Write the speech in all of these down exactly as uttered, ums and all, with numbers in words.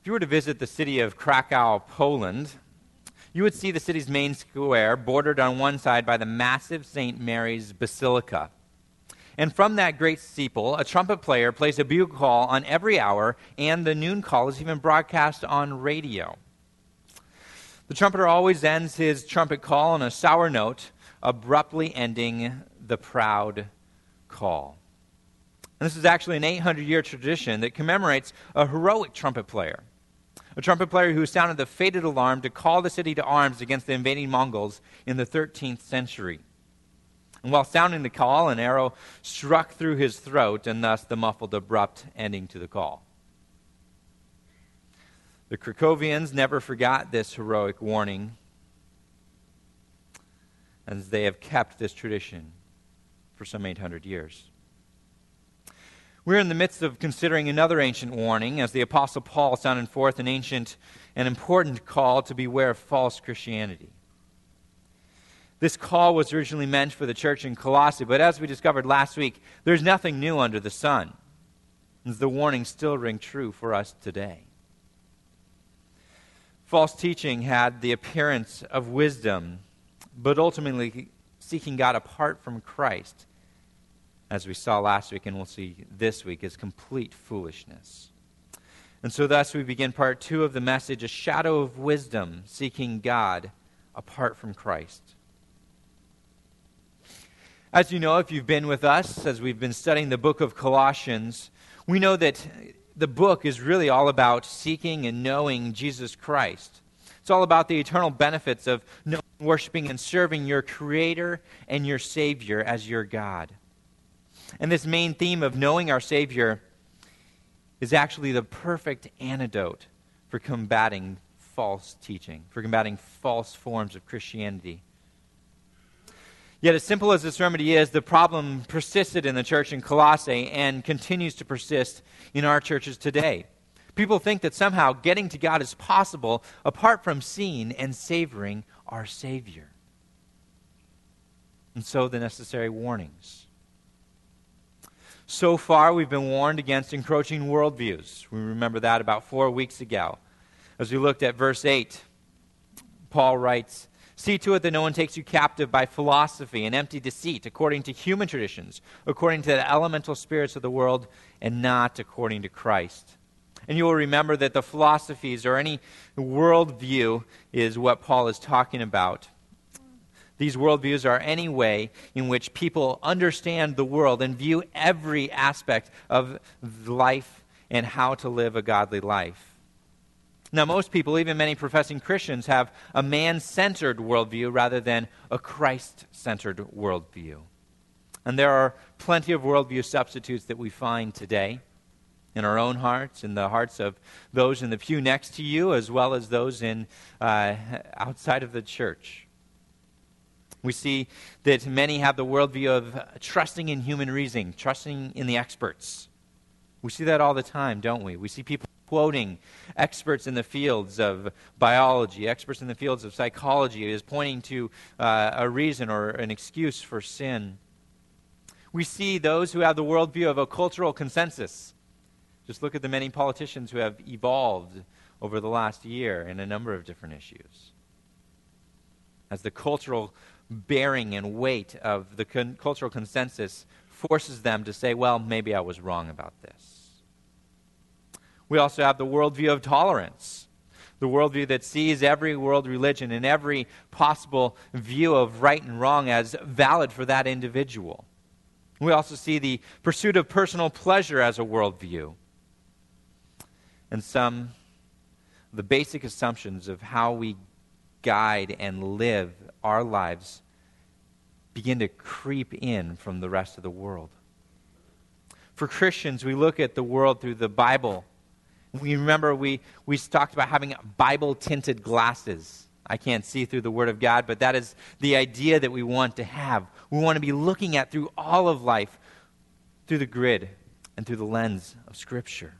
If you were to visit the city of Krakow, Poland, you would see the city's main square bordered on one side by the massive Saint Mary's Basilica. And from that great steeple, a trumpet player plays a bugle call on every hour, and the noon call is even broadcast on radio. The trumpeter always ends his trumpet call on a sour note, abruptly ending the proud call. And this is actually an eight hundred year tradition that commemorates a heroic trumpet player. A trumpet player who sounded the fated alarm to call the city to arms against the invading Mongols in the thirteenth century. And while sounding the call, an arrow struck through his throat, and thus the muffled, abrupt ending to the call. The Krakowians never forgot this heroic warning, as they have kept this tradition for some eight hundred years. We're in the midst of considering another ancient warning as the Apostle Paul sounded forth an ancient and important call to beware of false Christianity. This call was originally meant for the church in Colossae, but as we discovered last week, there's nothing new under the sun. And the warnings still ring true for us today. False teaching had the appearance of wisdom, but ultimately seeking God apart from Christ, as we saw last week and we'll see this week, is complete foolishness. And so thus we begin part two of the message, a shadow of wisdom, seeking God apart from Christ. As you know, if you've been with us as we've been studying the book of Colossians, we know that the book is really all about seeking and knowing Jesus Christ. It's all about the eternal benefits of knowing, worshiping, and serving your Creator and your Savior as your God. And this main theme of knowing our Savior is actually the perfect antidote for combating false teaching, for combating false forms of Christianity. Yet as simple as this remedy is, the problem persisted in the church in Colossae and continues to persist in our churches today. People think that somehow getting to God is possible apart from seeing and savoring our Savior. And so the necessary warnings. So far, we've been warned against encroaching worldviews. We remember that about four weeks ago. As we looked at verse eight, Paul writes, "See to it that no one takes you captive by philosophy and empty deceit, according to human traditions, according to the elemental spirits of the world, and not according to Christ." And you will remember that the philosophies or any worldview is what Paul is talking about. These worldviews are any way in which people understand the world and view every aspect of life and how to live a godly life. Now, most people, even many professing Christians, have a man-centered worldview rather than a Christ-centered worldview. And there are plenty of worldview substitutes that we find today in our own hearts, in the hearts of those in the pew next to you, as well as those in uh, outside of the church. We see that many have the worldview of trusting in human reasoning, trusting in the experts. We see that all the time, don't we? We see people quoting experts in the fields of biology, experts in the fields of psychology, as pointing to uh, a reason or an excuse for sin. We see those who have the worldview of a cultural consensus. Just look at the many politicians who have evolved over the last year in a number of different issues. As the cultural bearing and weight of the con- cultural consensus forces them to say, well, maybe I was wrong about this. We also have the worldview of tolerance, the worldview that sees every world religion and every possible view of right and wrong as valid for that individual. We also see the pursuit of personal pleasure as a worldview. And some of the basic assumptions of how we guide and live our lives begin to creep in from the rest of the world. For Christians, we look at the world through the Bible. We remember we, we talked about having Bible-tinted glasses. I can't see through the Word of God, but that is the idea that we want to have. We want to be looking at through all of life through the grid and through the lens of Scripture.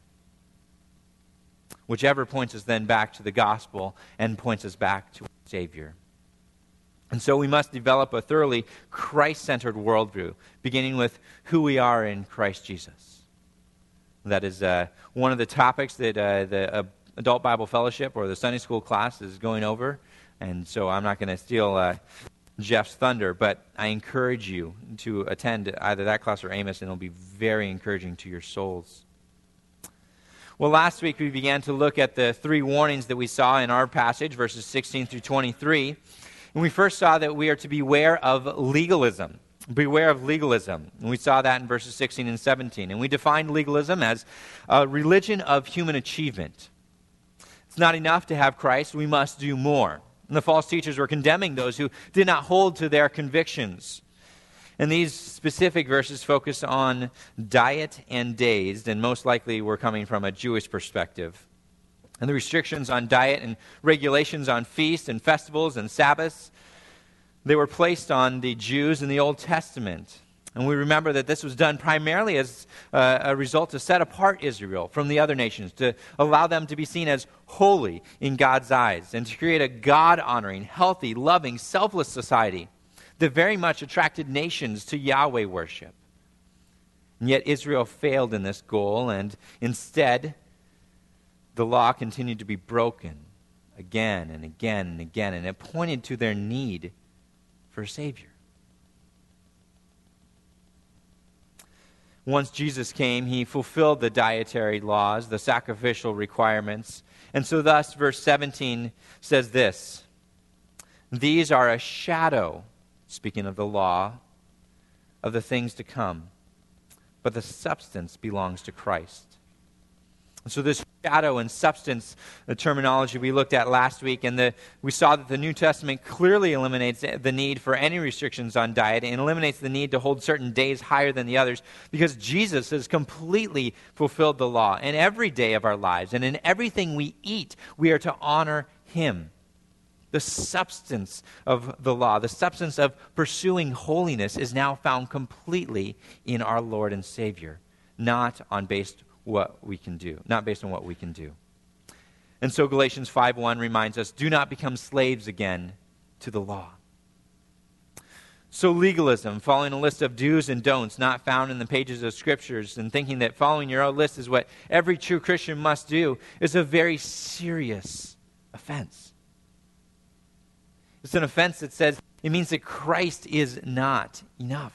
Whichever points us then back to the gospel and points us back to our Savior. And so we must develop a thoroughly Christ-centered worldview, beginning with who we are in Christ Jesus. That is uh, one of the topics that uh, the uh, Adult Bible Fellowship or the Sunday school class is going over, and so I'm not going to steal uh, Jeff's thunder, but I encourage you to attend either that class or Amos, and it'll be very encouraging to your souls. Well, last week we began to look at the three warnings that we saw in our passage, verses sixteen through twenty-three. And we first saw that we are to beware of legalism. Beware of legalism. And we saw that in verses sixteen and seventeen. And we defined legalism as a religion of human achievement. It's not enough to have Christ, we must do more. And the false teachers were condemning those who did not hold to their convictions. And these specific verses focus on diet and days, and most likely were coming from a Jewish perspective. And the restrictions on diet and regulations on feasts and festivals and Sabbaths, they were placed on the Jews in the Old Testament. And we remember that this was done primarily as uh, a result to set apart Israel from the other nations, to allow them to be seen as holy in God's eyes, and to create a God-honoring, healthy, loving, selfless society that very much attracted nations to Yahweh worship. And yet Israel failed in this goal, and instead the law continued to be broken again and again and again, and it pointed to their need for a Savior. Once Jesus came, he fulfilled the dietary laws, the sacrificial requirements. And so thus, verse seventeen says this, "These are a shadow," speaking of the law, "of the things to come, but the substance belongs to Christ." And so this shadow and substance the terminology we looked at last week, and the, we saw that the New Testament clearly eliminates the need for any restrictions on diet and eliminates the need to hold certain days higher than the others, because Jesus has completely fulfilled the law in every day of our lives. And in everything we eat, we are to honor him. The substance of the law, the substance of pursuing holiness is now found completely in our Lord and Savior, not on based what we can do, not based on what we can do. And so Galatians five one reminds us, do not become slaves again to the law. So legalism, following a list of do's and don'ts not found in the pages of Scriptures, and thinking that following your own list is what every true Christian must do, is a very serious offense. It's an offense that says it means that Christ is not enough.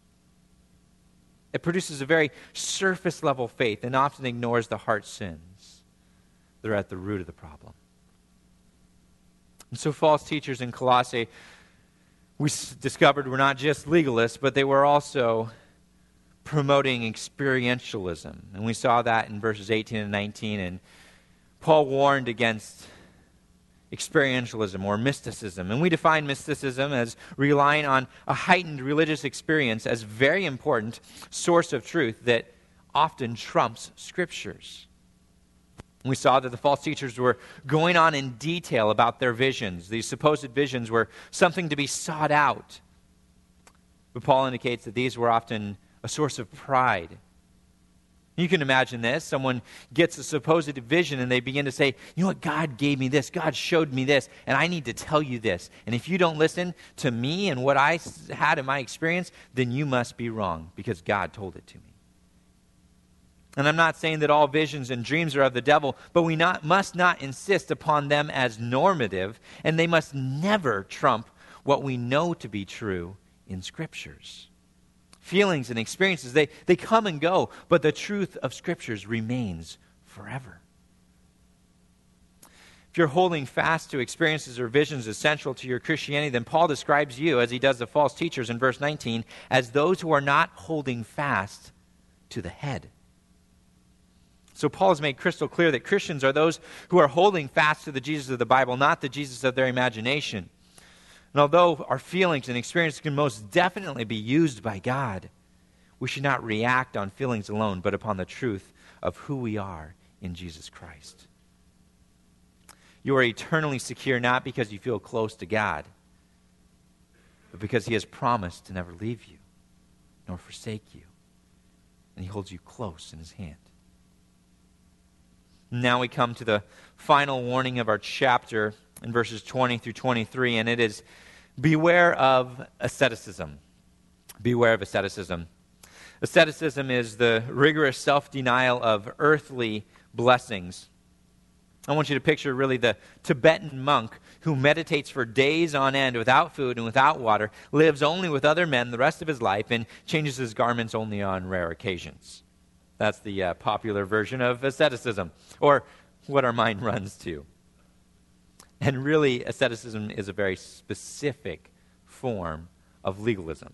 It produces a very surface-level faith and often ignores the heart sins. They're at the root of the problem. And so false teachers in Colossae, we s- discovered, were not just legalists, but they were also promoting experientialism. And we saw that in verses eighteen and nineteen. And Paul warned against experientialism or mysticism. And we define mysticism as relying on a heightened religious experience as a very important source of truth that often trumps Scriptures. We saw that the false teachers were going on in detail about their visions. These supposed visions were something to be sought out. But Paul indicates that these were often a source of pride. You can imagine this. Someone gets a supposed vision and they begin to say, you know what, God gave me this, God showed me this, and I need to tell you this. And if you don't listen to me and what I had in my experience, then you must be wrong because God told it to me. And I'm not saying that all visions and dreams are of the devil, but we not, must not insist upon them as normative, and they must never trump what we know to be true in Scriptures. Feelings and experiences, they, they come and go, but the truth of Scriptures remains forever. If you're holding fast to experiences or visions essential to your Christianity, then Paul describes you, as he does the false teachers in verse nineteen, as those who are not holding fast to the head. So Paul has made crystal clear that Christians are those who are holding fast to the Jesus of the Bible, not the Jesus of their imagination. And although our feelings and experiences can most definitely be used by God, we should not react on feelings alone, but upon the truth of who we are in Jesus Christ. You are eternally secure not because you feel close to God, but because he has promised to never leave you, nor forsake you. And he holds you close in his hand. Now we come to the final warning of our chapter in verses twenty through twenty-three, and it is, beware of asceticism. Beware of asceticism. Asceticism is the rigorous self-denial of earthly blessings. I want you to picture really the Tibetan monk who meditates for days on end without food and without water, lives only with other men the rest of his life, and changes his garments only on rare occasions. That's the uh, popular version of asceticism, or what our mind runs to. And really, asceticism is a very specific form of legalism.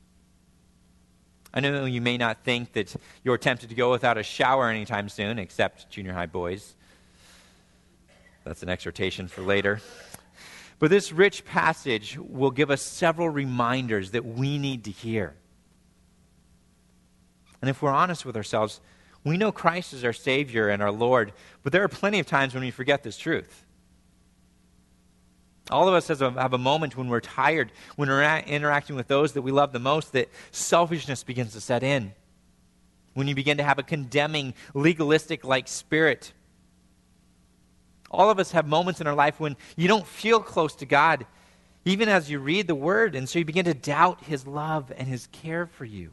I know you may not think that you're tempted to go without a shower anytime soon, except junior high boys. That's an exhortation for later. But this rich passage will give us several reminders that we need to hear. And if we're honest with ourselves, we know Christ is our Savior and our Lord, but there are plenty of times when we forget this truth. All of us has a, have a moment when we're tired, when we're a- interacting with those that we love the most, that selfishness begins to set in. When you begin to have a condemning, legalistic-like spirit. All of us have moments in our life when you don't feel close to God, even as you read the Word, and so you begin to doubt His love and His care for you.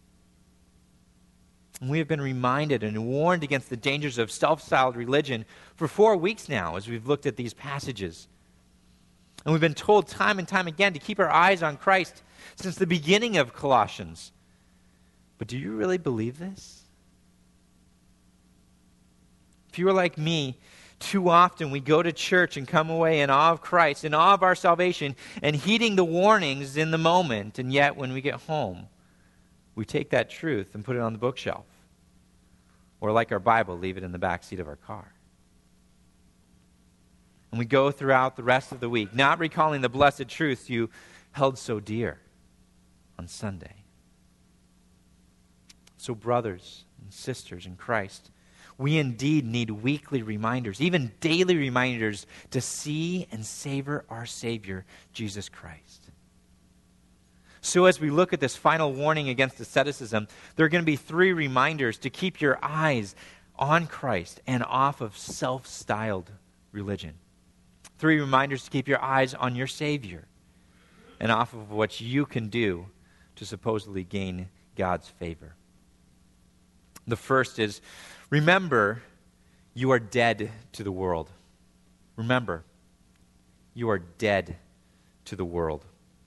And we have been reminded and warned against the dangers of self-styled religion for four weeks now as we've looked at these passages. And we've been told time and time again to keep our eyes on Christ since the beginning of Colossians. But do you really believe this? If you are like me, too often we go to church and come away in awe of Christ, in awe of our salvation, and heeding the warnings in the moment. And yet when we get home, we take that truth and put it on the bookshelf. Or like our Bible, leave it in the back seat of our car. And we go throughout the rest of the week, not recalling the blessed truths you held so dear on Sunday. So brothers and sisters in Christ, we indeed need weekly reminders, even daily reminders, to see and savor our Savior, Jesus Christ. So as we look at this final warning against asceticism, there are going to be three reminders to keep your eyes on Christ and off of self-styled religion. Three reminders to keep your eyes on your Savior and off of what you can do to supposedly gain God's favor. The first is, remember, you are dead to the world. Remember, you are dead to the world.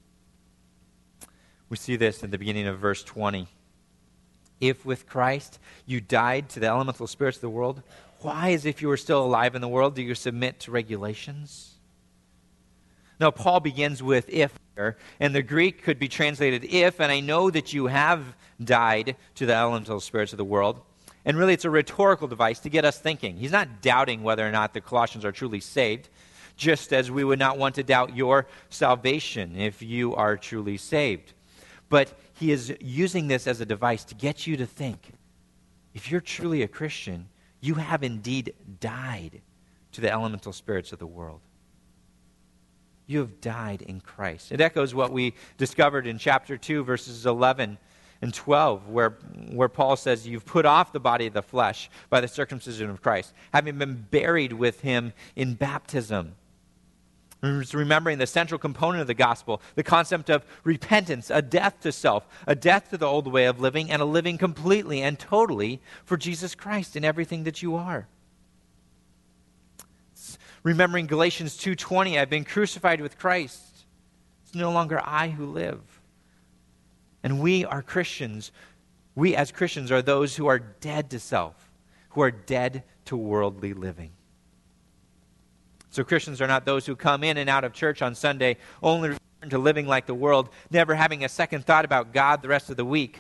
We see this at the beginning of verse twenty. If with Christ you died to the elemental spirits of the world, why, as if you were still alive in the world, do you submit to regulations? Now, Paul begins with if here, and the Greek could be translated if, and I know that you have died to the elemental spirits of the world. And really, it's a rhetorical device to get us thinking. He's not doubting whether or not the Colossians are truly saved, just as we would not want to doubt your salvation if you are truly saved. But he is using this as a device to get you to think, if you're truly a Christian, you have indeed died to the elemental spirits of the world. You have died in Christ. It echoes what we discovered in chapter two, verses eleven and twelve, where, where Paul says, you've put off the body of the flesh by the circumcision of Christ, having been buried with him in baptism. Remembering the central component of the gospel, the concept of repentance, a death to self, a death to the old way of living, and a living completely and totally for Jesus Christ in everything that you are. Remembering Galatians two twenty, I've been crucified with Christ. It's no longer I who live. And we are Christians. We as Christians are those who are dead to self, who are dead to worldly living. So Christians are not those who come in and out of church on Sunday, only return to living like the world, never having a second thought about God the rest of the week.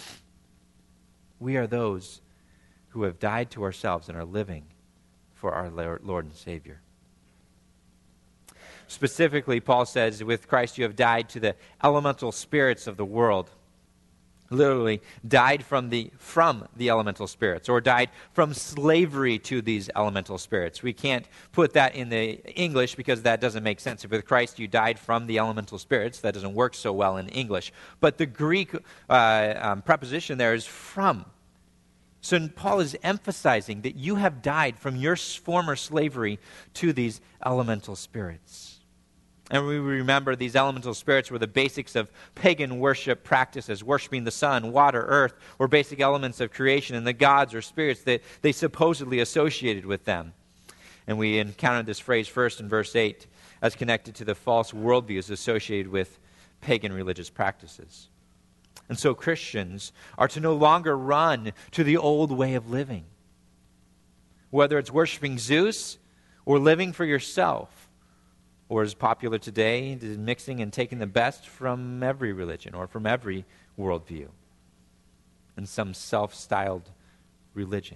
We are those who have died to ourselves and are living for our Lord and Savior. Specifically, Paul says, with Christ you have died to the elemental spirits of the world. Literally, died from the from the elemental spirits, or died from slavery to these elemental spirits. We can't put that in the English because that doesn't make sense. If with Christ you died from the elemental spirits, that doesn't work so well in English. But the Greek uh, um, preposition there is from. So Paul is emphasizing that you have died from your former slavery to these elemental spirits. And we remember these elemental spirits were the basics of pagan worship practices, worshiping the sun, water, earth, were basic elements of creation, and the gods or spirits that they supposedly associated with them. And we encountered this phrase first in verse eight as connected to the false worldviews associated with pagan religious practices. And so Christians are to no longer run to the old way of living. Whether it's worshiping Zeus or living for yourself, or as popular today, mixing and taking the best from every religion or from every worldview and some self-styled religion.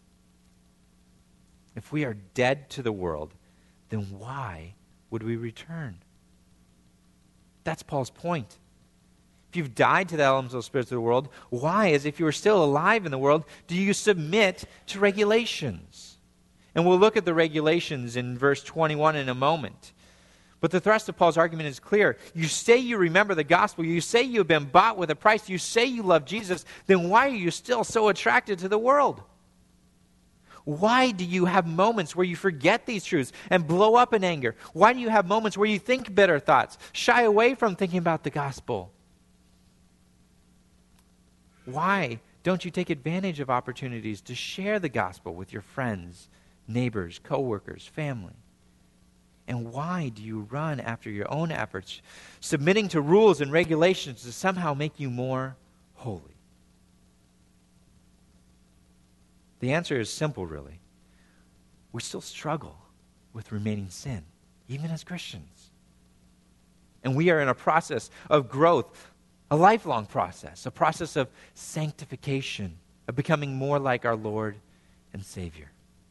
If we are dead to the world, then why would we return? That's Paul's point. If you've died to the elemental spirits of the world, why, as if you were still alive in the world, do you submit to regulations? And we'll look at the regulations in verse twenty-one in a moment. But the thrust of Paul's argument is clear. You say you remember the gospel. You say you've been bought with a price. You say you love Jesus. Then why are you still so attracted to the world? Why do you have moments where you forget these truths and blow up in anger? Why do you have moments where you think bitter thoughts, shy away from thinking about the gospel? Why don't you take advantage of opportunities to share the gospel with your friends, neighbors, coworkers, family? And why do you run after your own efforts, submitting to rules and regulations to somehow make you more holy? The answer is simple, really. We still struggle with remaining sin, even as Christians. And we are in a process of growth, a lifelong process, a process of sanctification, of becoming more like our Lord and Savior.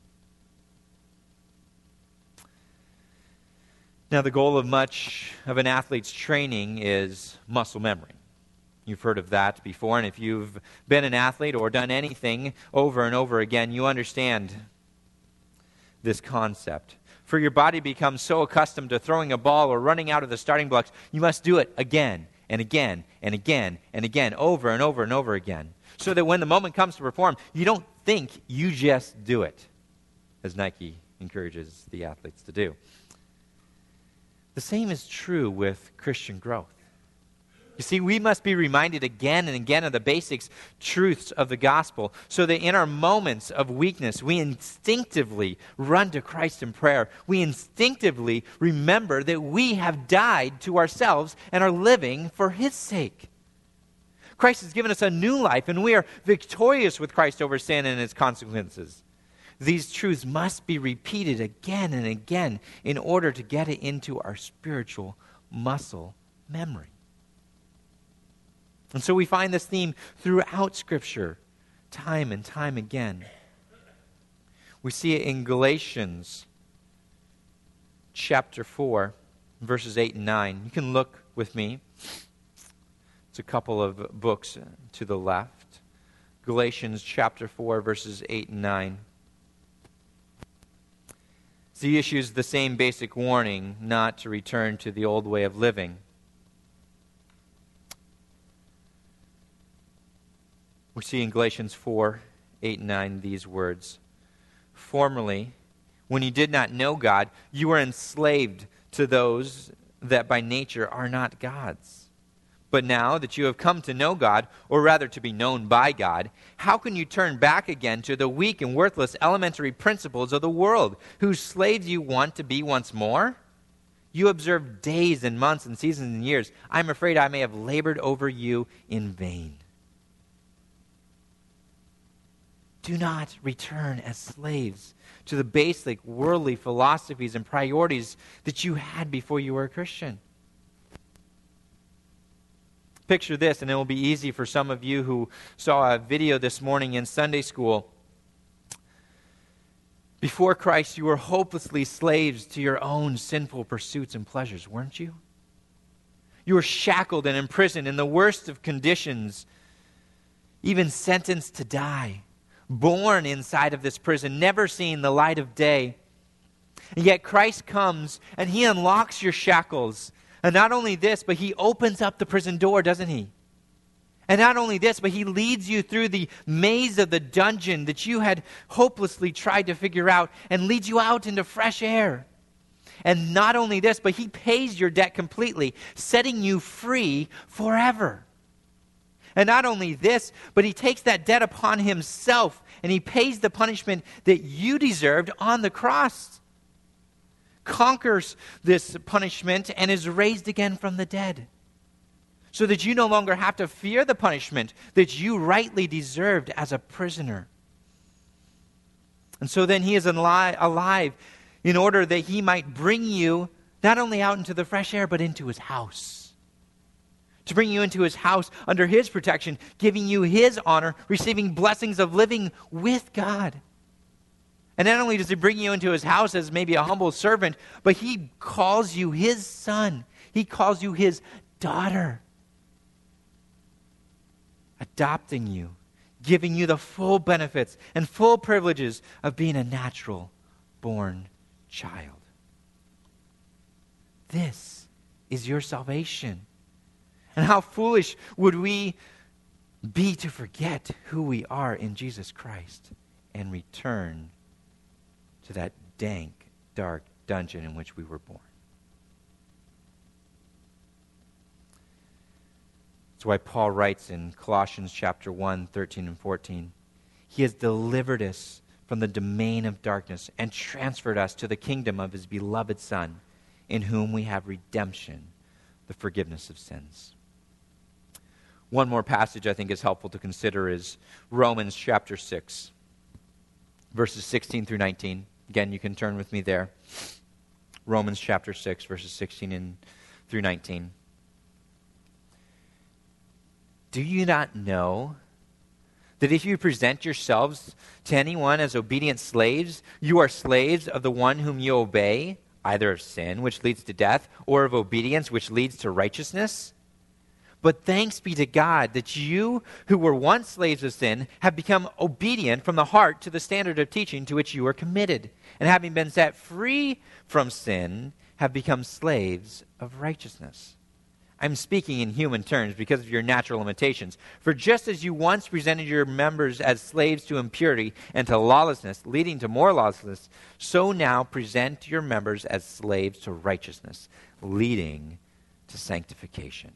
Now, the goal of much of an athlete's training is muscle memory. You've heard of that before, and if you've been an athlete or done anything over and over again, you understand this concept. For your body becomes so accustomed to throwing a ball or running out of the starting blocks, you must do it again and again and again and again, over and over and over again, so that when the moment comes to perform, you don't think, you just do it, as Nike encourages the athletes to do. The same is true with Christian growth. You see, we must be reminded again and again of the basics, truths of the gospel, so that in our moments of weakness, we instinctively run to Christ in prayer. We instinctively remember that we have died to ourselves and are living for His sake. Christ has given us a new life, and we are victorious with Christ over sin and its consequences. These truths must be repeated again and again in order to get it into our spiritual muscle memory. And so we find this theme throughout Scripture, time and time again. We see it in Galatians chapter four, verses eight and nine. You can look with me. It's a couple of books to the left. Galatians chapter four, verses eight and nine. He issues the same basic warning not to return to the old way of living. We see in Galatians four, eight and nine these words. Formerly, when you did not know God, you were enslaved to those that by nature are not God's. But now that you have come to know God, or rather to be known by God, how can you turn back again to the weak and worthless elementary principles of the world, whose slaves you want to be once more? You observe days and months and seasons and years. I'm afraid I may have labored over you in vain. Do not return as slaves to the basic worldly philosophies and priorities that you had before you were a Christian. Picture this, and it will be easy for some of you who saw a video this morning in Sunday school. Before Christ, you were hopelessly slaves to your own sinful pursuits and pleasures, weren't you? You were shackled and imprisoned in the worst of conditions, even sentenced to die, born inside of this prison, never seeing the light of day. And yet Christ comes and He unlocks your shackles. And not only this, but He opens up the prison door, doesn't He? And not only this, but He leads you through the maze of the dungeon that you had hopelessly tried to figure out and leads you out into fresh air. And not only this, but He pays your debt completely, setting you free forever. And not only this, but He takes that debt upon Himself and He pays the punishment that you deserved on the cross. conquers this punishment and is raised again from the dead, so that you no longer have to fear the punishment that you rightly deserved as a prisoner. And so then he is ali- alive in order that he might bring you not only out into the fresh air, but into his house. To bring you into his house under his protection, giving you his honor, receiving blessings of living with God. And not only does he bring you into his house as maybe a humble servant, but he calls you his son. He calls you his daughter. Adopting you, giving you the full benefits and full privileges of being a natural born child. This is your salvation. And how foolish would we be to forget who we are in Jesus Christ and return to that dank, dark dungeon in which we were born. That's why Paul writes in Colossians chapter one, thirteen and fourteen, he has delivered us from the domain of darkness and transferred us to the kingdom of his beloved Son, in whom we have redemption, the forgiveness of sins. One more passage I think is helpful to consider is Romans chapter six, verses sixteen through nineteen. Again, you can turn with me there. Romans chapter six, verses sixteen and through nineteen. Do you not know that if you present yourselves to anyone as obedient slaves, you are slaves of the one whom you obey, either of sin, which leads to death, or of obedience, which leads to righteousness? But thanks be to God that you, who were once slaves of sin, have become obedient from the heart to the standard of teaching to which you were committed, and having been set free from sin, have become slaves of righteousness. I'm speaking in human terms because of your natural limitations. For just as you once presented your members as slaves to impurity and to lawlessness, leading to more lawlessness, so now present your members as slaves to righteousness, leading to sanctification.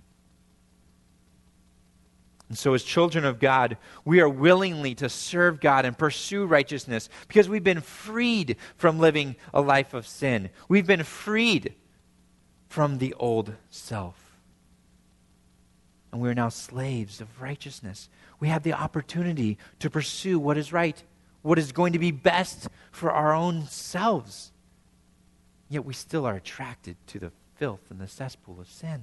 And so as children of God, we are willingly to serve God and pursue righteousness because we've been freed from living a life of sin. We've been freed from the old self. And we are now slaves of righteousness. We have the opportunity to pursue what is right, what is going to be best for our own selves. Yet we still are attracted to the filth and the cesspool of sin.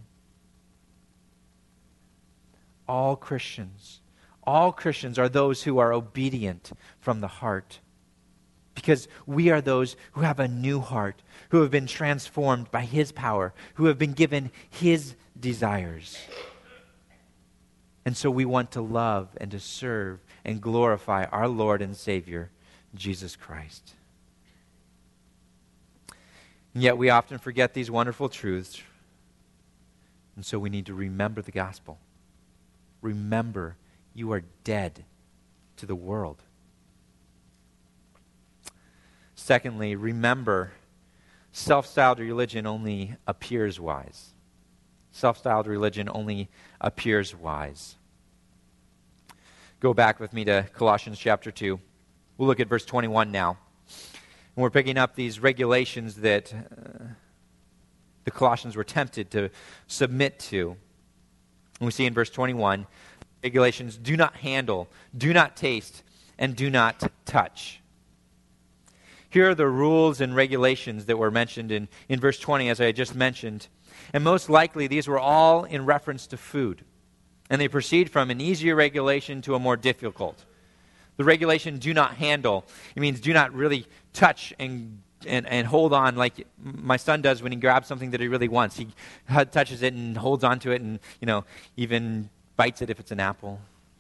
All Christians, all Christians are those who are obedient from the heart, because we are those who have a new heart, who have been transformed by his power, who have been given his desires. And so we want to love and to serve and glorify our Lord and Savior, Jesus Christ. And yet we often forget these wonderful truths, and so we need to remember the gospel. Remember, you are dead to the world. Secondly, remember, self-styled religion only appears wise. Self-styled religion only appears wise. Go back with me to Colossians chapter two. We'll look at verse twenty-one now. And we're picking up these regulations that uh, the Colossians were tempted to submit to. And we see in verse twenty-one, regulations: do not handle, do not taste, and do not touch. Here are the rules and regulations that were mentioned in, in verse twenty, as I just mentioned. And most likely, these were all in reference to food. And they proceed from an easier regulation to a more difficult. The regulation, do not handle, it means do not really touch and And, and hold on like my son does when he grabs something that he really wants. He touches it and holds on to it and, you know, even bites it if it's an apple.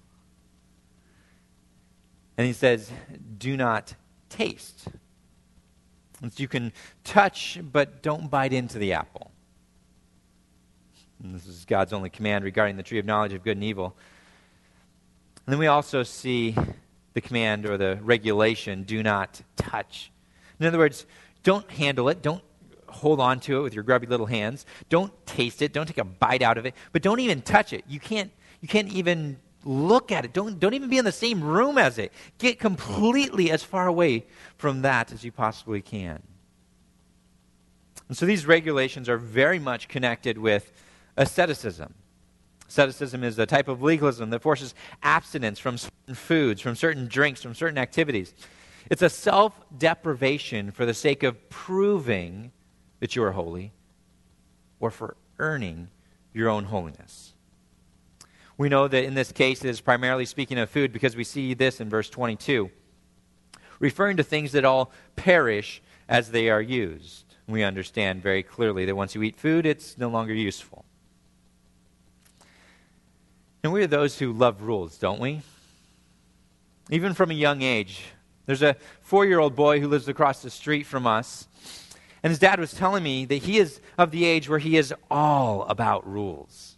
And he says, do not taste. And so you can touch, but don't bite into the apple. And this is God's only command regarding the tree of knowledge of good and evil. And then we also see the command or the regulation, do not touch. In other words, don't handle it. Don't hold on to it with your grubby little hands. Don't taste it. Don't take a bite out of it. But don't even touch it. You can't, you can't even look at it. Don't, don't even be in the same room as it. Get completely as far away from that as you possibly can. And so these regulations are very much connected with asceticism. Asceticism is a type of legalism that forces abstinence from certain foods, from certain drinks, from certain activities. It's a self-deprivation for the sake of proving that you are holy or for earning your own holiness. We know that in this case it is primarily speaking of food because we see this in verse twenty-two, referring to things that all perish as they are used. We understand very clearly that once you eat food, it's no longer useful. And we are those who love rules, don't we? Even from a young age. There's a four-year-old boy who lives across the street from us, and his dad was telling me that he is of the age where he is all about rules.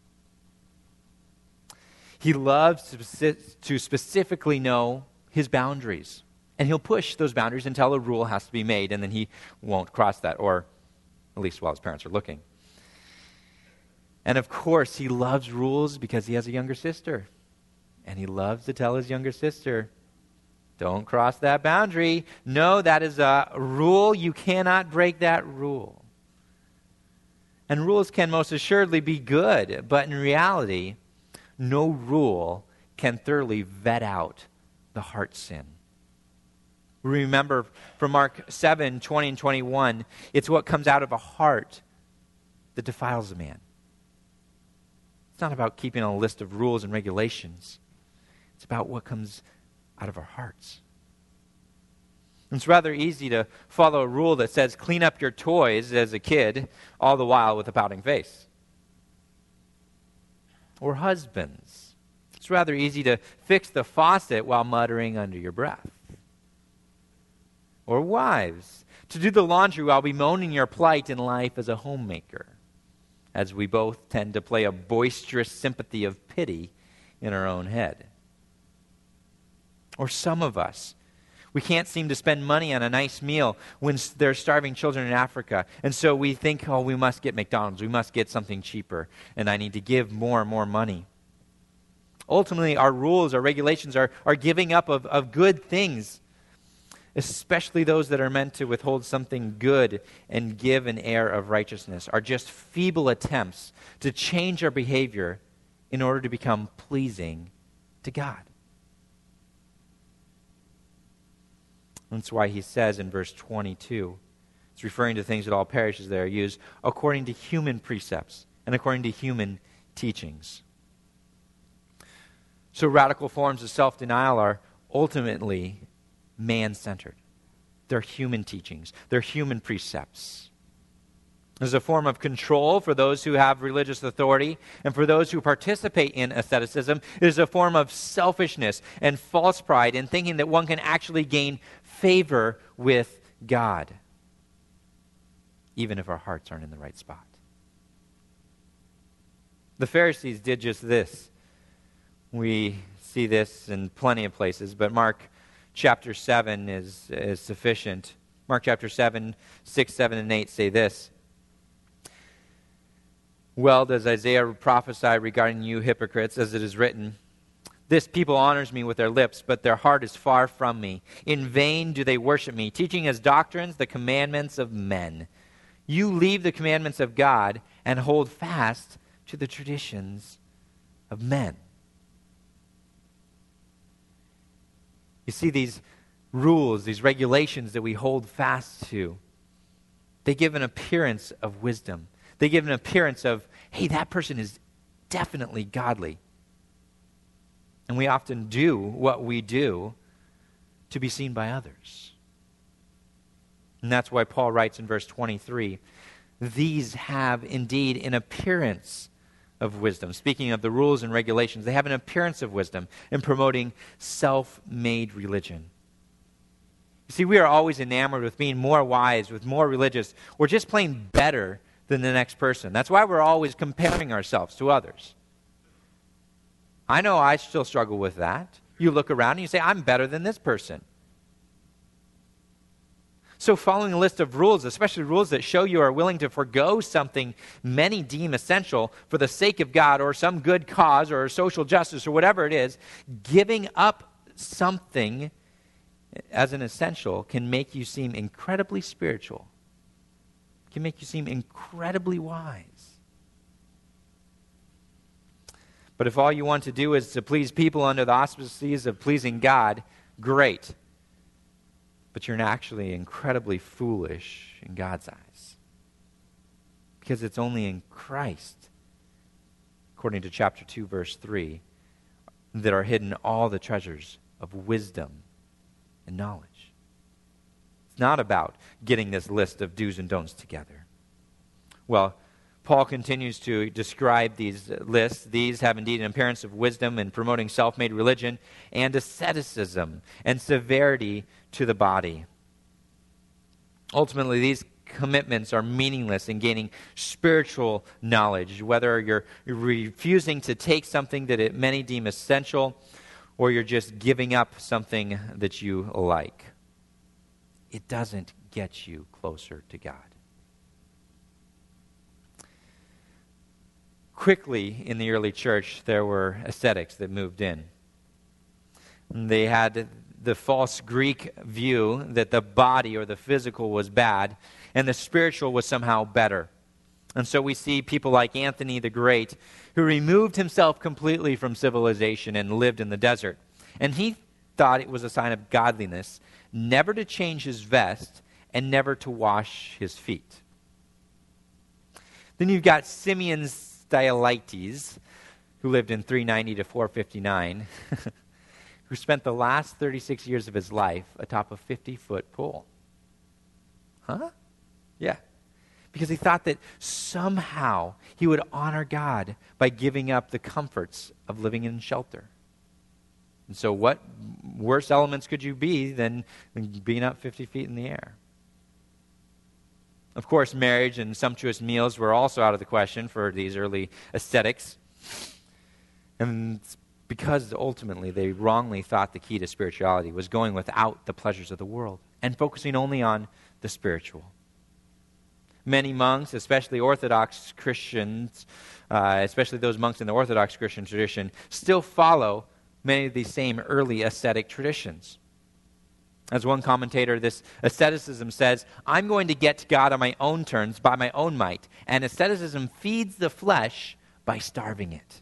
He loves to, to specifically know his boundaries, and he'll push those boundaries until a rule has to be made, and then he won't cross that, or at least while his parents are looking. And of course, he loves rules because he has a younger sister. And he loves to tell his younger sister, don't cross that boundary. No, that is a rule. You cannot break that rule. And rules can most assuredly be good, but in reality, no rule can thoroughly vet out the heart sin. Remember from Mark seven, twenty and twenty-one, it's what comes out of a heart that defiles a man. It's not about keeping a list of rules and regulations. It's about what comes out of our hearts. And it's rather easy to follow a rule that says clean up your toys as a kid, all the while with a pouting face. Or husbands. It's rather easy to fix the faucet while muttering under your breath. Or wives, to do the laundry while bemoaning your plight in life as a homemaker, as we both tend to play a boisterous sympathy of pity in our own head. Or some of us, we can't seem to spend money on a nice meal when there's starving children in Africa, and so we think, oh, we must get McDonald's, we must get something cheaper, and I need to give more and more money. Ultimately, our rules, our regulations are, are giving up of, of good things, especially those that are meant to withhold something good and give an air of righteousness, are just feeble attempts to change our behavior in order to become pleasing to God. That's why he says in verse twenty-two, it's referring to things that all perish as they are used according to human precepts and according to human teachings. So radical forms of self-denial are ultimately man-centered. They're human teachings. They're human precepts. There's a form of control for those who have religious authority, and for those who participate in asceticism, it is a form of selfishness and false pride in thinking that one can actually gain favor with God, even if our hearts aren't in the right spot. The Pharisees did just this. We see this in plenty of places, but Mark chapter seven is, is sufficient. Mark chapter seven, six, seven, and eight say this. Well does Isaiah prophesy regarding you hypocrites, as it is written, this people honors me with their lips, but their heart is far from me. In vain do they worship me, teaching as doctrines the commandments of men. You leave the commandments of God and hold fast to the traditions of men. You see, these rules, these regulations that we hold fast to, they give an appearance of wisdom. They give an appearance of, hey, that person is definitely godly. And we often do what we do to be seen by others. And that's why Paul writes in verse twenty-three, these have indeed an appearance of wisdom. Speaking of the rules and regulations, they have an appearance of wisdom in promoting self-made religion. You see, we are always enamored with being more wise, with more religious, or just plain better than the next person. That's why we're always comparing ourselves to others. I know I still struggle with that. You look around and you say, I'm better than this person. So following a list of rules, especially rules that show you are willing to forego something many deem essential for the sake of God or some good cause or social justice or whatever it is, giving up something as an essential can make you seem incredibly spiritual, can make you seem incredibly wise. But if all you want to do is to please people under the auspices of pleasing God, great. But you're actually incredibly foolish in God's eyes. Because it's only in Christ, according to chapter two, verse three, that are hidden all the treasures of wisdom and knowledge. It's not about getting this list of do's and don'ts together. Well, Paul continues to describe these lists. These have indeed an appearance of wisdom in promoting self-made religion and asceticism and severity to the body. Ultimately, these commitments are meaningless in gaining spiritual knowledge, whether you're refusing to take something that it, many deem essential, or you're just giving up something that you like. It doesn't get you closer to God. Quickly, in the early church, there were ascetics that moved in. They had the false Greek view that the body or the physical was bad and the spiritual was somehow better. And so we see people like Anthony the Great, who removed himself completely from civilization and lived in the desert. And he thought it was a sign of godliness never to change his vest and never to wash his feet. Then you've got Simeon Stylites, who lived in three ninety to four fifty-nine, who spent the last thirty-six years of his life atop a fifty-foot pole. Huh? Yeah. Because he thought that somehow he would honor God by giving up the comforts of living in shelter. And so what worse elements could you be than being up fifty feet in the air? Of course, marriage and sumptuous meals were also out of the question for these early ascetics. And it's because ultimately they wrongly thought the key to spirituality was going without the pleasures of the world and focusing only on the spiritual. Many monks, especially Orthodox Christians, uh, especially those monks in the Orthodox Christian tradition, still follow many of these same early ascetic traditions. As one commentator, this asceticism says, I'm going to get to God on my own terms, by my own might. And asceticism feeds the flesh by starving it.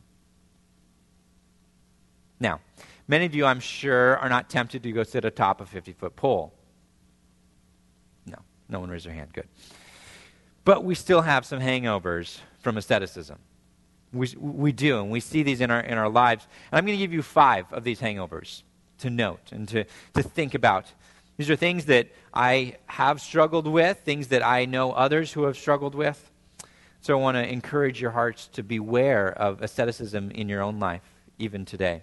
Now, many of you, I'm sure, are not tempted to go sit atop a fifty-foot pole. No, no one raised their hand. Good. But we still have some hangovers from asceticism. We, we do, and we see these in our, in our lives. And I'm going to give you five of these hangovers to note and to, to think about. These are things that I have struggled with, things that I know others who have struggled with. So I want to encourage your hearts to beware of asceticism in your own life, even today.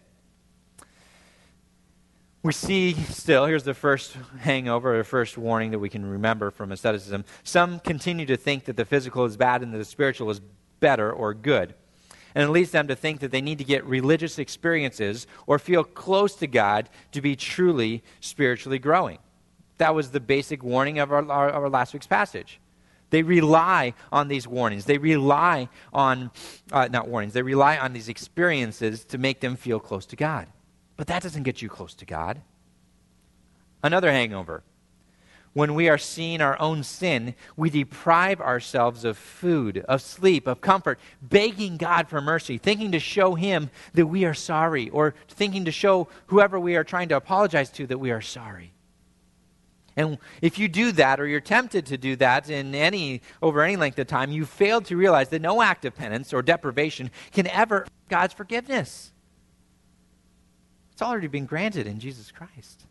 We see still, here's the first hangover, the first warning that we can remember from asceticism. Some continue to think that the physical is bad and that the spiritual is better or good. And it leads them to think that they need to get religious experiences or feel close to God to be truly spiritually growing. That was the basic warning of our, our, our last week's passage. They rely on these warnings. They rely on, uh, not warnings, they rely on these experiences to make them feel close to God. But that doesn't get you close to God. Another hangover. When we are seeing our own sin, we deprive ourselves of food, of sleep, of comfort, begging God for mercy, thinking to show Him that we are sorry, or thinking to show whoever we are trying to apologize to that we are sorry. And if you do that, or you're tempted to do that in any over any length of time, you fail to realize that no act of penance or deprivation can ever earn God's forgiveness. It's already been granted in Jesus Christ.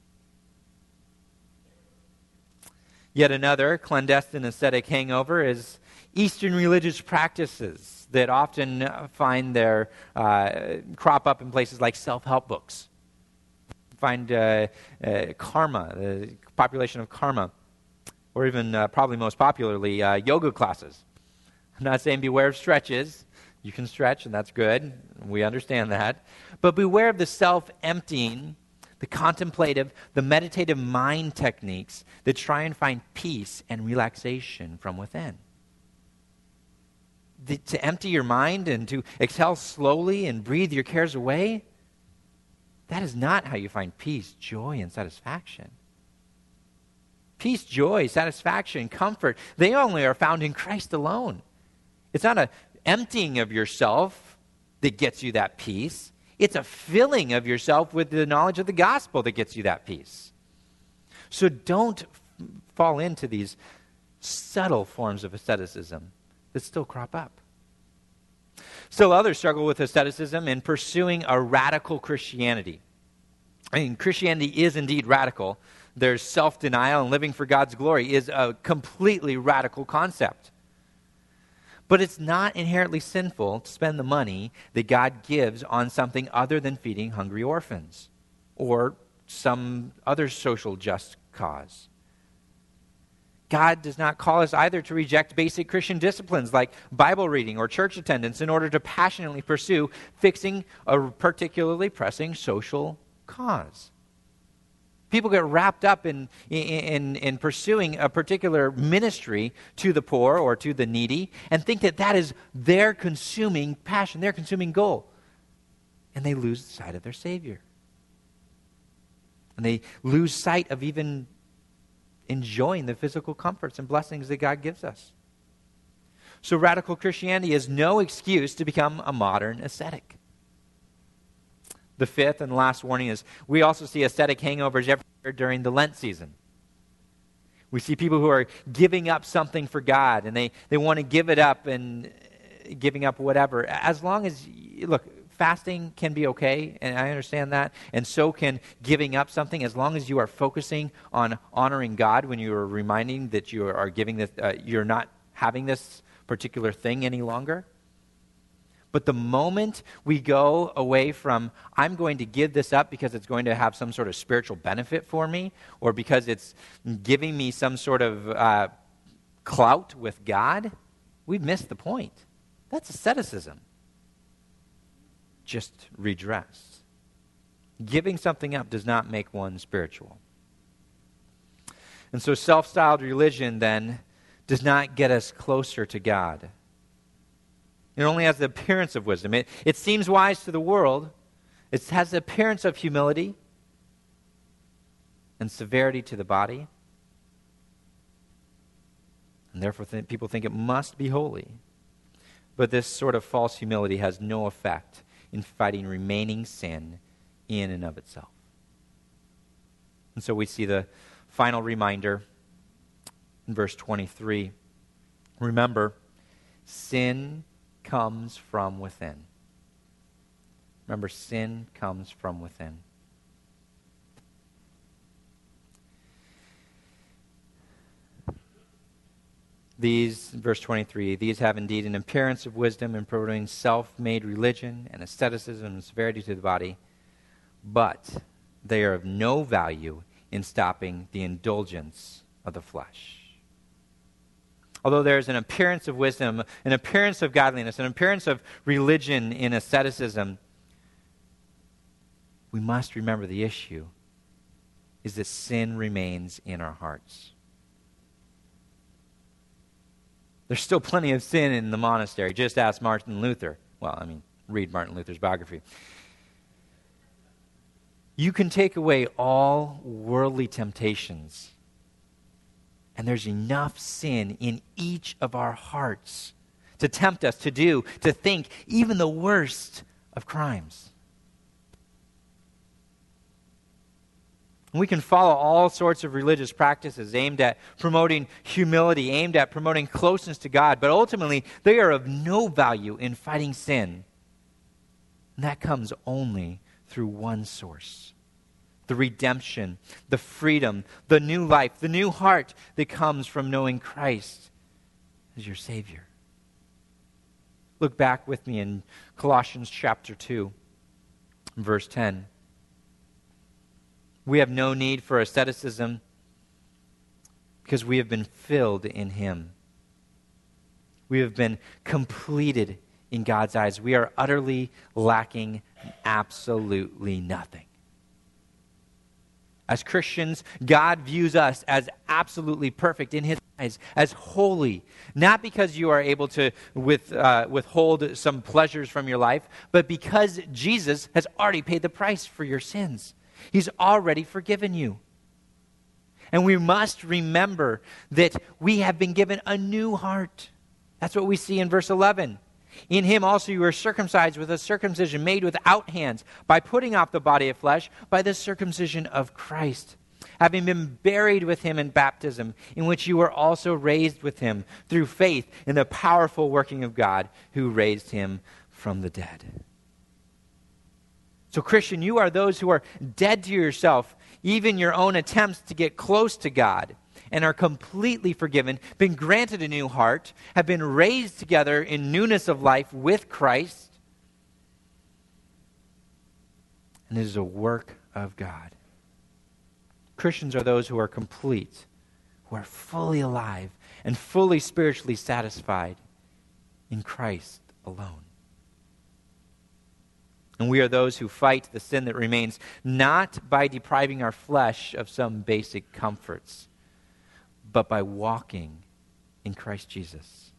Yet another clandestine ascetic hangover is Eastern religious practices that often find their uh, crop up in places like self-help books. Find uh, uh, karma, the population of karma, or even uh, probably most popularly uh, yoga classes. I'm not saying beware of stretches. You can stretch, and that's good. We understand that. But beware of the self-emptying, the contemplative, the meditative mind techniques that try and find peace and relaxation from within. The, to empty your mind and to exhale slowly and breathe your cares away, that is not how you find peace, joy, and satisfaction. Peace, joy, satisfaction, comfort, they only are found in Christ alone. It's not an emptying of yourself that gets you that peace. It's a filling of yourself with the knowledge of the gospel that gets you that peace. So don't f- fall into these subtle forms of asceticism that still crop up. Still others struggle with asceticism in pursuing a radical Christianity. I mean, Christianity is indeed radical. There's self-denial, and living for God's glory is a completely radical concept. But it's not inherently sinful to spend the money that God gives on something other than feeding hungry orphans or some other social just cause. God does not call us either to reject basic Christian disciplines like Bible reading or church attendance in order to passionately pursue fixing a particularly pressing social cause. People get wrapped up in, in, in pursuing a particular ministry to the poor or to the needy and think that that is their consuming passion, their consuming goal. And they lose sight of their Savior. And they lose sight of even enjoying the physical comforts and blessings that God gives us. So radical Christianity is no excuse to become a modern ascetic. The fifth and last warning is we also see ascetic hangovers every year during the Lent season. We see people who are giving up something for God, and they, they want to give it up and giving up whatever. As long as, look, fasting can be okay, and I understand that, and so can giving up something, as long as you are focusing on honoring God when you are reminding that you are giving this, uh, you're not having this particular thing any longer. But the moment we go away from, I'm going to give this up because it's going to have some sort of spiritual benefit for me, or because it's giving me some sort of uh, clout with God, we've missed the point. That's asceticism. Just redress. Giving something up does not make one spiritual. And so self-styled religion then does not get us closer to God. It only has the appearance of wisdom. It, it seems wise to the world. It has the appearance of humility and severity to the body. And therefore th- people think it must be holy. But this sort of false humility has no effect in fighting remaining sin in and of itself. And so we see the final reminder in verse twenty-three. Remember, sin comes from within. Remember, sin comes from within. These, verse twenty-three, these have indeed an appearance of wisdom in promoting self-made religion and asceticism and severity to the body, but they are of no value in stopping the indulgence of the flesh. Although there is an appearance of wisdom, an appearance of godliness, an appearance of religion in asceticism, we must remember the issue is that sin remains in our hearts. There's still plenty of sin in the monastery. Just ask Martin Luther. Well, I mean, read Martin Luther's biography. You can take away all worldly temptations, and there's enough sin in each of our hearts to tempt us to do, to think, even the worst of crimes. We can follow all sorts of religious practices aimed at promoting humility, aimed at promoting closeness to God, but ultimately they are of no value in fighting sin. And that comes only through one source: the redemption, the freedom, the new life, the new heart that comes from knowing Christ as your Savior. Look back with me in Colossians chapter two, verse ten. We have no need for asceticism because we have been filled in Him. We have been completed in God's eyes. We are utterly lacking absolutely nothing. As Christians, God views us as absolutely perfect in His eyes, as holy, not because you are able to with, uh, withhold some pleasures from your life, but because Jesus has already paid the price for your sins. He's already forgiven you. And we must remember that we have been given a new heart. That's what we see in verse eleven. In him also you were circumcised with a circumcision made without hands, by putting off the body of flesh, by the circumcision of Christ, having been buried with him in baptism, in which you were also raised with him through faith in the powerful working of God who raised him from the dead. So, Christian, you are those who are dead to yourself, even your own attempts to get close to God, and are completely forgiven, been granted a new heart, have been raised together in newness of life with Christ. And it is a work of God. Christians are those who are complete, who are fully alive and fully spiritually satisfied in Christ alone. And we are those who fight the sin that remains, not by depriving our flesh of some basic comforts, but by walking in Christ Jesus.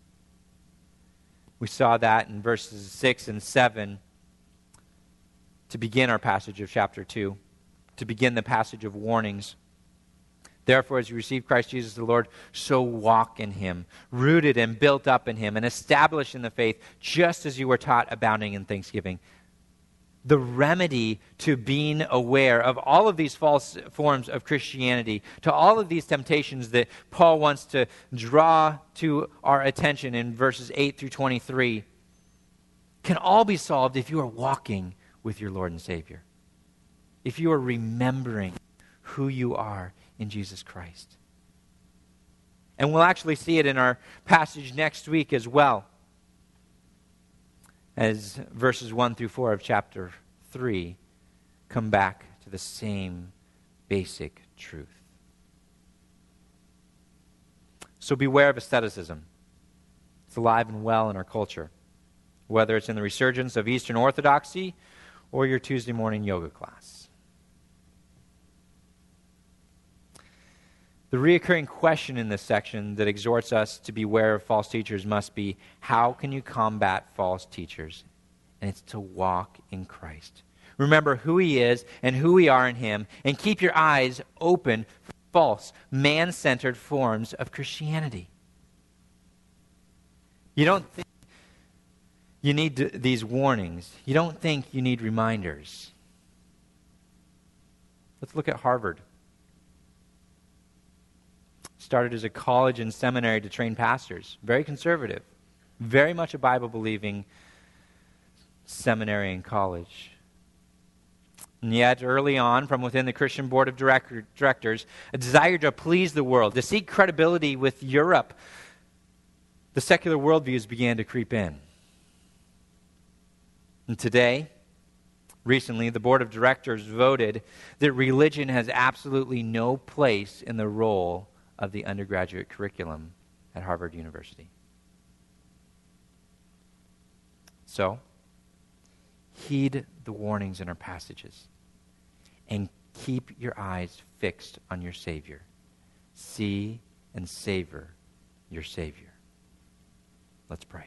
We saw that in verses six and seven to begin our passage of chapter two, to begin the passage of warnings. Therefore, as you receive Christ Jesus the Lord, so walk in him, rooted and built up in him, and established in the faith, just as you were taught, abounding in thanksgiving. The remedy to being aware of all of these false forms of Christianity, to all of these temptations that Paul wants to draw to our attention in verses eight through twenty-three, can all be solved if you are walking with your Lord and Savior. If you are remembering who you are in Jesus Christ. And we'll actually see it in our passage next week as well, as verses one through four of chapter three come back to the same basic truth. So beware of asceticism. It's alive and well in our culture, whether it's in the resurgence of Eastern Orthodoxy or your Tuesday morning yoga class. The reoccurring question in this section that exhorts us to beware of false teachers must be, how can you combat false teachers? And it's to walk in Christ. Remember who he is and who we are in him, and keep your eyes open for false, man-centered forms of Christianity. You don't think you need to, these warnings. You don't think you need reminders. Let's look at Harvard. Started as a college and seminary to train pastors. Very conservative. Very much a Bible-believing seminary and college. And yet, early on, from within the Christian board of director, directors, a desire to please the world, to seek credibility with Europe, the secular worldviews began to creep in. And today, recently, the board of directors voted that religion has absolutely no place in the role of the undergraduate curriculum at Harvard University. So, heed the warnings in our passages and keep your eyes fixed on your Savior. See and savor your Savior. Let's pray.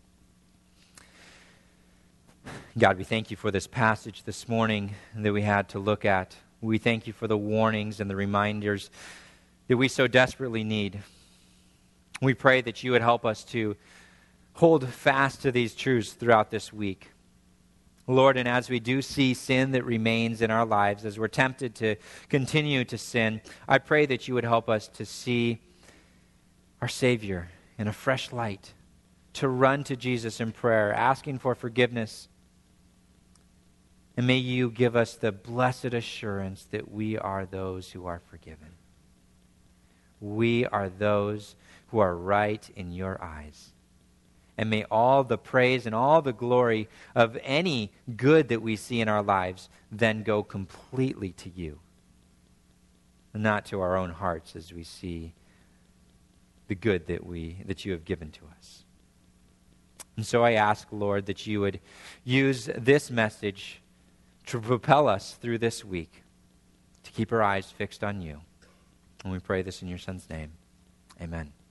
God, we thank you for this passage this morning that we had to look at. We thank you for the warnings and the reminders that we so desperately need. We pray that you would help us to hold fast to these truths throughout this week. Lord, and as we do see sin that remains in our lives, as we're tempted to continue to sin, I pray that you would help us to see our Savior in a fresh light, to run to Jesus in prayer, asking for forgiveness. And may you give us the blessed assurance that we are those who are forgiven. We are those who are right in your eyes. And may all the praise and all the glory of any good that we see in our lives then go completely to you, not to our own hearts as we see the good that we that you have given to us. And so I ask, Lord, that you would use this message to propel us through this week, to keep our eyes fixed on you. And we pray this in your Son's name. Amen.